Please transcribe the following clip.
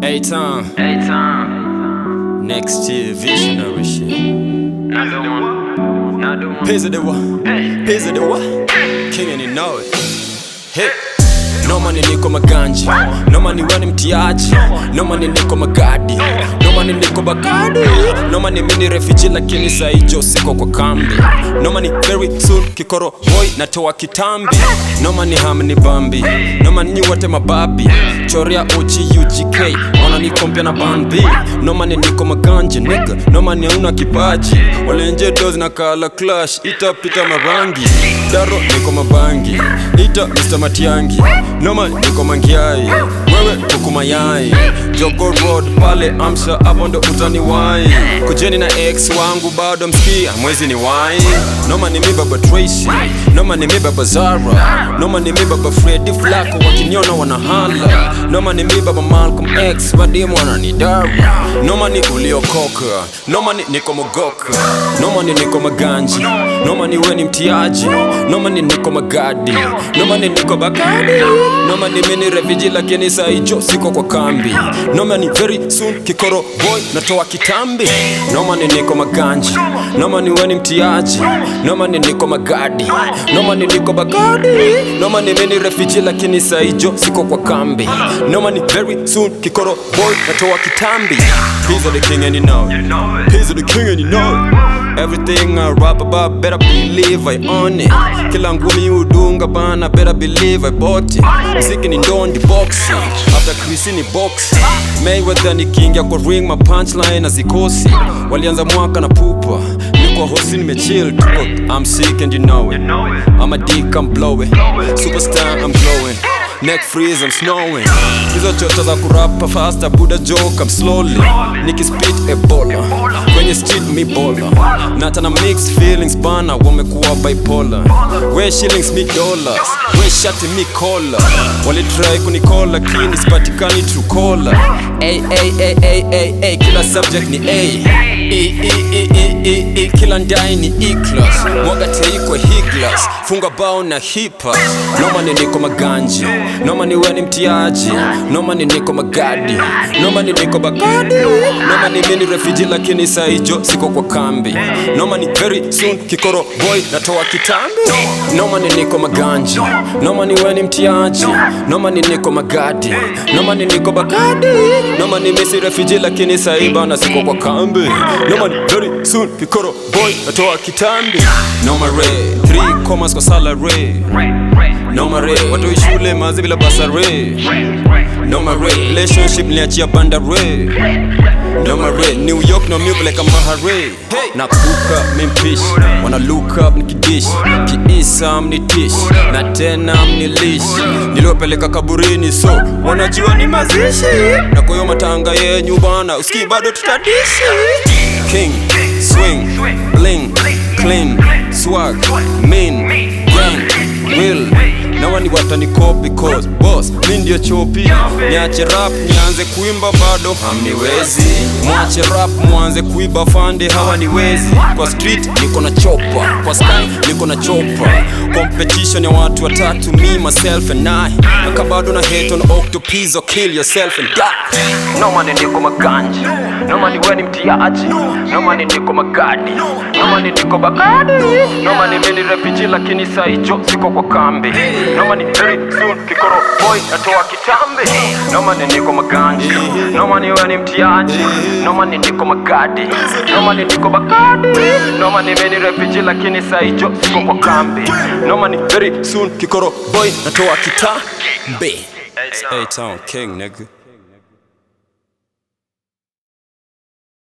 A-Town. Next year, visionary shit. Piz of the what? Piz of the what? King and you know it. Hit. No money niko maganji, no money wani mtiaji, no money niko magadi, no money niko bakadi, no money mini refugee lakini saijo siko kwa kambi, no money very soon kikoro boy natoa kitambi, no money hamni bambi, no money nyuwate mababi, choria OG-UGK, wana nikompia na bambi, no money niko maganji nigga, no money hauna kipaji, wale nje dozi na kala clash, ita pita marangi, daro niko mabangi, ita Mr. Matiangi, no man niko mangiai, wewe kuku mayai, Jogo Road pale Amsha hapo ndo utani wai, kujeni na ex wangu bado msikia mwezi ni wai, no man ni mi baba Tracy, no man ni mi baba Zara, no man ni mi baba Freddy Flacco wakiniona wanahala, no man ni mi baba Malcolm X wadimu wananidara, no man ni uliokoka, no man ni niko mogoka, no man ni niko maganji, no man ni weni mtiaji, no man ni niko magadi, no man ni niko bakadi, no man ni mini refugee lakini saijo siko kwa kambi, no man ni very soon kikoro boy natoa kitambi, no man ni niko maganji, no man ni weni mtiaji, no man ni niko magadi, no man ni niko bakadi, no man ni mini refugee lakini saijo siko kwa kambi, no man ni very soon kikoro boy natoa kitambi. He's the king and you know it. He's the king and you know it. Everything I rap about, better believe I own it. Kila ngumi udunga bana, better believe I bought it. Mziki ni ndondi boxing, after Chris ni boxing. Mayweather ni king ya kwa ring, my punchline azikosi. Walianza mwaka na pupa, niko hosi nimechill tuko. I'm sick and you know it. I'm a dick, I'm blowing. Superstar, I'm glowing. Neck freeze, I'm snowing. Hizo chocha za kurapa faster, Buddha joke, I'm slowly. Niki spit Ebola, kwenye street mi bola. Nata na mixed feelings bana, wamekuwa bipolar. We shillings mi dollars, we shati mi cola. Wali try kunikola, kini sipatikani true caller. A, kila subject ni A. Kila ndai ni E-class. Mwaga teikwa higlas, funga bao na hip-hop. No money niko maganji, no money weni mtiaji, no money niko magadi, no money niko bakadi, no money mini refugee lakini saijo siko kwa kambi, no money very soon kikoro boy natoa kitambi, no money niko maganji, no money weni mtiaji, no money niko magadi, no money niko bakadi, no money misi refugee lakini saiba na siko kwa kambi, no money very soon kikoro boy natoa kitambi, no money 3 commas kwa salary, no money watu ishule mazi bila basare, no money relationship niachia bandare, no money New York no move like a mahare, na kuka mimpish wanna look up nikidish kiisa mnitish na tena mnilish niliopeleka kaburini so wanajua ni mazishi na kwa hiyo matanga yenyu bana usiki bado tutadishi. King, swing, bling, clean, swag, mean, gang, real. Na wani watani copy cause boss mi ndio chopi. Niache rap nianze kuimba bado hamniwezi, mwache rap mwanze kuiba fande hawaniwezi. Kwa street niko na chopper, kwa sky niko na chopper. Competition ya watu watatu, me, myself and I. Naka bado na hate on octopus or kill yourself and die. No money niko maganji, no money weni mtiaji, no money niko magadi, no money niko bakadi, no money mini refugee lakini saijo siko kwa kambi, no money very soon kikoro boy natoa kitambi, no money niko maganji, no money weni mtiaji, no money niko magadi, no money niko bakadi, no money mini refugee lakini saijo siko kwa kambi, no money very soon kikoro boy natoa kitambi. A-Town king nigga.